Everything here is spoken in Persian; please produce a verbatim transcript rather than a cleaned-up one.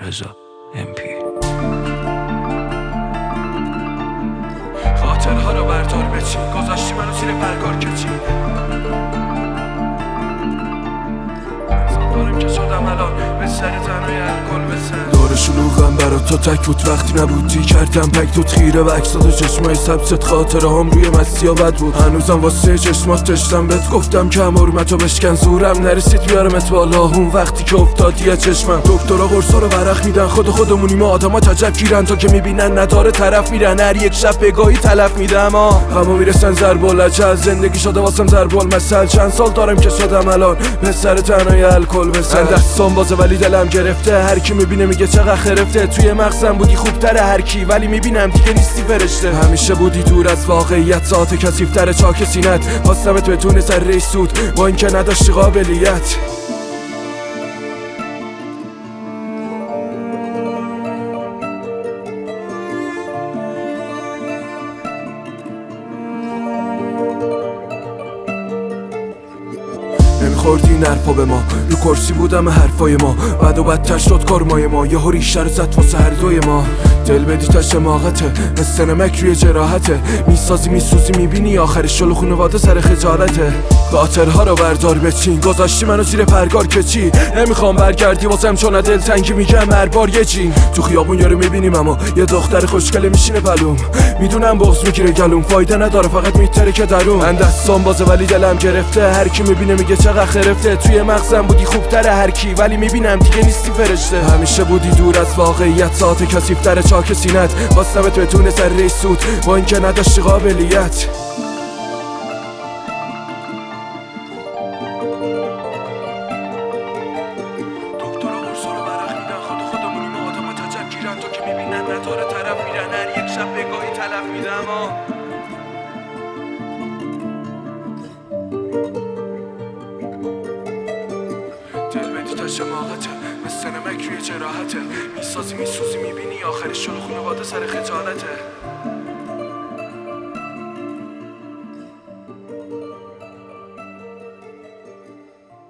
رضا ام پی. خاطرها رو بردار بچین، گذاشتی منو زیر پرگار کچین. انسان دارم که شدم الان به سر تنهای الکل بسن. دور شلوغم برا تو تک بود وقتی نبودی، کردم پک تو خیره و اکسات و چشمای سبزت. خاطره هم روی مسیا بد بود، هنوزم واسه چشمات تشتم. بهت گفتم کم حرمتو بشکن، زورم نرسید بیارمت بالا اون وقتی که افتادی از چشمم. دکترا قرصا رو ورق میدن، خود خودمونیم آدما تجب گیرن تا که میبینن نداره طرف میرن. هر یک شب بگاهی تلف میدم ها غمو میرسن ضرب العجل. زندگی شده واسم ضرب المثل، چند سال دارم که شدم الان به سر تنهای الکل بسن. دستام بازه ولی دلم گرفته، هر کی میبینه میگه چقدر خرفته. توی مغزم بودی خوبتره هر کی، ولی میبینم دیگه نیستی فرشته. همیشه بودی دور از واقعیت، ساعت کثیف‌تر چاک سینت. خواستمت بتونه سر سود با اینکه نداشتی قابلیت. نمیخوردی این حرفا به ما، رو کرسی بودم حرفای ما. بعد و بدتر شد کارمای ما، یهو ریشه رو زد واسه هر دوی ما. دل بدی تا شماغته، مثل نمک روی جراحته. میسازی میسوزی میبینی آخرش شلو خونواده سر خجالته. خاطرها رو بردار بچین، گذاشتی منو زیر پرگار که چی. نمیخوام برگردی واسم چون دل تنگی، میگم هر بار یه چین. تو خیابون یارو میبینیم اما یه دختر خوشگله میشینه پلوم. میدونم بغض میگیره گلوم، فایده نداره فقط میتره که درون. من دستام بازه ولی دلم گرفته، هر کی میبینه میگه چقدر خرفته. توی مغزم بودی خوبتره هر کی، ولی میبینم دیگه نیستی فرشته. همیشه بودی دور از واقعیت، ساعت کثیف‌تر چاک سینت. خواستمت بتونه سر سود با اینکه نداشتی قابلیت. دکترا قرصا رو ورق میدن، خود خودمونیم آدما تجب گیرن تا که میبینن نداره طرف میرن. هر یک شب بگاهی تلف میدم ها دل بدی تا شماغته، مثل نمک روی جراحته. میسازی میسوزی میبینی آخرش شلو خونواده سر خجالته.